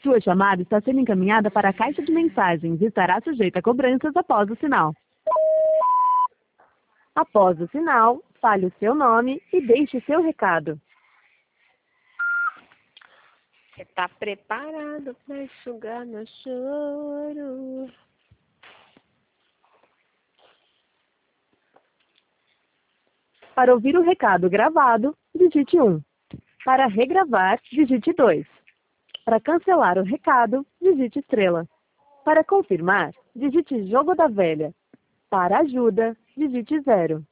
Sua chamada está sendo encaminhada para a caixa de mensagens e estará sujeita a cobranças após o sinal. Após o sinal, fale o seu nome e deixe o seu recado. Você tá preparado para enxugar meu choro? Para ouvir o recado gravado, digite 1. Para regravar, digite 2. Para cancelar o recado, digite estrela. Para confirmar, digite jogo da velha. Para ajuda, digite 0.